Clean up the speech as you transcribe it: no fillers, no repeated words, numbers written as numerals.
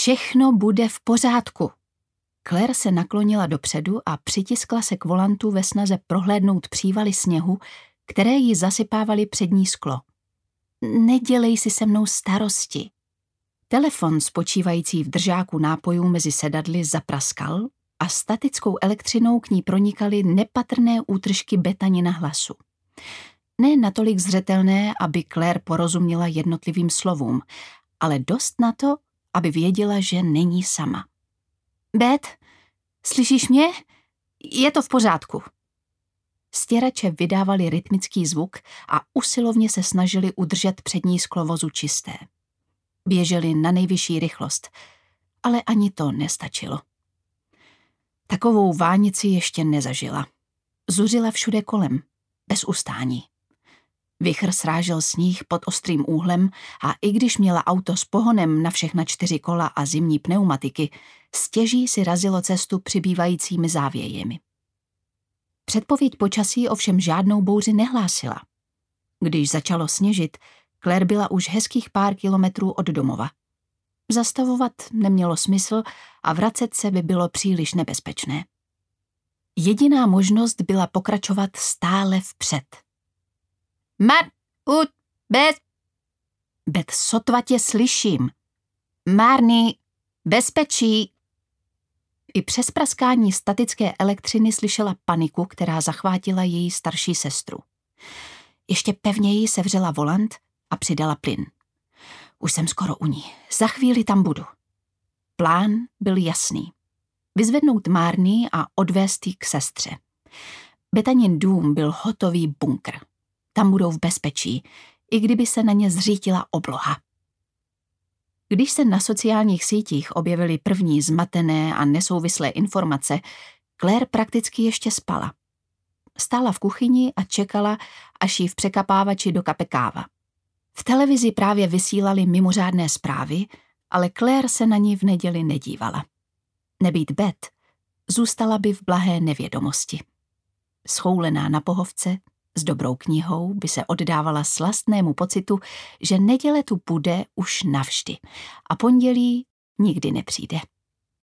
Všechno bude v pořádku. Claire se naklonila dopředu a přitiskla se k volantu ve snaze prohlédnout přívaly sněhu, které jí zasypávaly přední sklo. Nedělej si se mnou starosti. Telefon spočívající v držáku nápojů mezi sedadly zapraskal a statickou elektřinou k ní pronikaly nepatrné útržky Bethanina hlasu. Ne natolik zřetelné, aby Claire porozuměla jednotlivým slovům, ale dost na to, aby věděla, že není sama. Bet, slyšíš mě? Je to v pořádku. Stěrače vydávaly rytmický zvuk a usilovně se snažili udržet přední sklo vozu čisté. Běželi na nejvyšší rychlost, ale ani to nestačilo. Takovou vánici ještě nezažila. Zuřila všude kolem, bez ustání. Vichr srážel sníh pod ostrým úhlem a i když měla auto s pohonem na všechna 4 kola a zimní pneumatiky, stěží si razilo cestu přibývajícími závějemi. Předpověď počasí ovšem žádnou bouři nehlásila. Když začalo sněžit, Claire byla už hezkých pár kilometrů od domova. Zastavovat nemělo smysl a vracet se by bylo příliš nebezpečné. Jediná možnost byla pokračovat stále vpřed. Bet, sotva tě slyším. Marnie, bezpečí. I přes praskání statické elektřiny slyšela paniku, která zachvátila její starší sestru. Ještě pevněji sevřela volant a přidala plyn. Už jsem skoro u ní. Za chvíli tam budu. Plán byl jasný. Vyzvednout Marnie a odvést ji k sestře. Bethanin dům byl hotový bunkr. Tam budou v bezpečí, i kdyby se na ně zřítila obloha. Když se na sociálních sítích objevily první zmatené a nesouvislé informace, Claire prakticky ještě spala. Stála v kuchyni a čekala, až jí v překapávači dokape káva. V televizi právě vysílali mimořádné zprávy, ale Claire se na ní v neděli nedívala. Nebýt Bet, zůstala by v blahé nevědomosti. Schoulená na pohovce, s dobrou knihou by se oddávala slastnému pocitu, že neděle tu bude už navždy a pondělí nikdy nepřijde.